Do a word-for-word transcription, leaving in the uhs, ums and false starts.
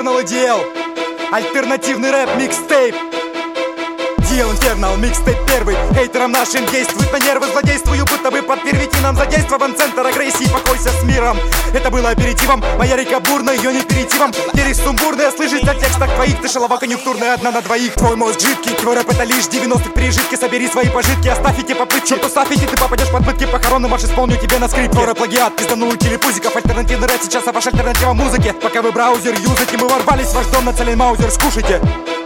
Infernal ди эл. Альтернативный рэп микстейп. ди эл Infernal, микстейп первый. Хейтерам нашим действует на нервы, злодействую, будто бы под первитином задействован центр агрессии, покойся с миром. Это было аперитивом, моя река бурная, ее не перейти-вам. Ересь сумбурная, слышать о текстах твоих. Ты шалава конъюнктурная, одна на двоих. Твой мозг жидкий, твой рэп это лишь девяностых пережитки. Собери свои пожитки, оставь эти попытки. Черту ставь эти, ты попадешь под пытки. Похоронный марш исполню тебе на скрипке. Твой рэп плагиат, пизданул телепузиков. Альтернативный рэп сейчас, а ваша альтернатива музыке. Пока вы браузер юзаете, мы ворвались в ваш дом, нацелен маузер, скушайте.